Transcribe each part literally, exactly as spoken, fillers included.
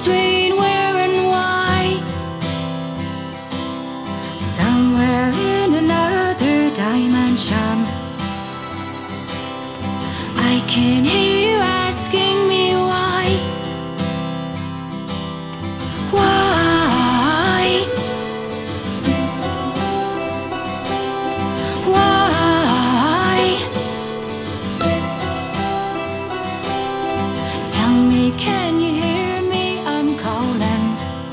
between where and why. Somewhere in another dimension, I can hear you asking me why. Why? Why? Tell me, can you hear me? I'm calling.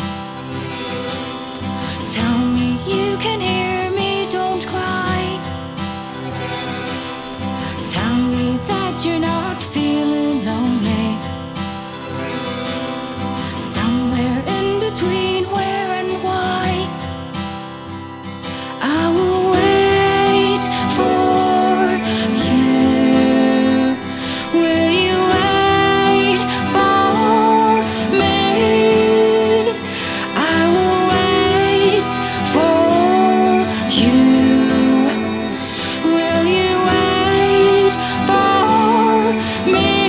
Tell me you can hear me, don't cry. Tell me that you're not feeling lonely. Somewhere in between where and why, I will wait for you. Will you wait for me? I will wait for you. Will you wait for me?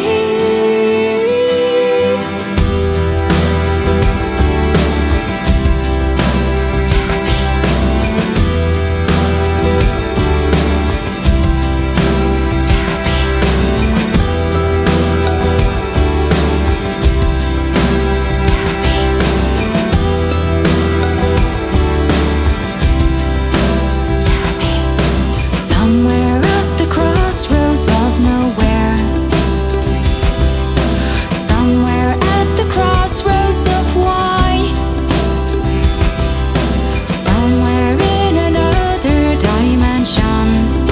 Somewhere at the crossroads of nowhere, somewhere at the crossroads of why, somewhere in another dimension,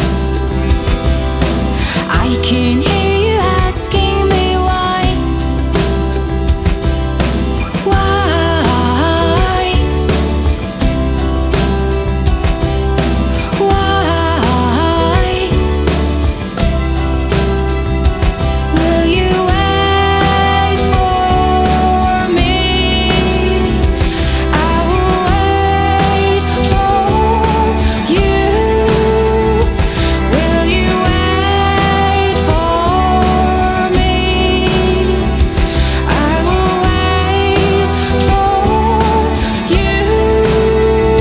I can hear you asking me why. Why? Why? Will you wait for me? I will wait for you. Will you wait for me? I will wait for you.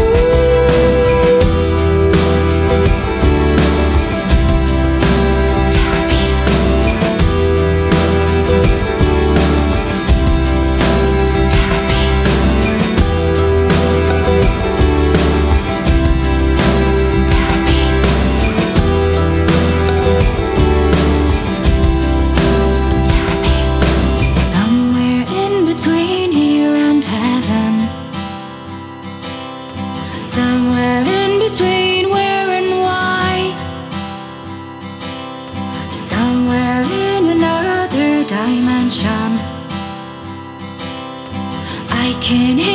Somewhere in between here and heaven, somewhere in between where and why, somewhere in another dimension, I can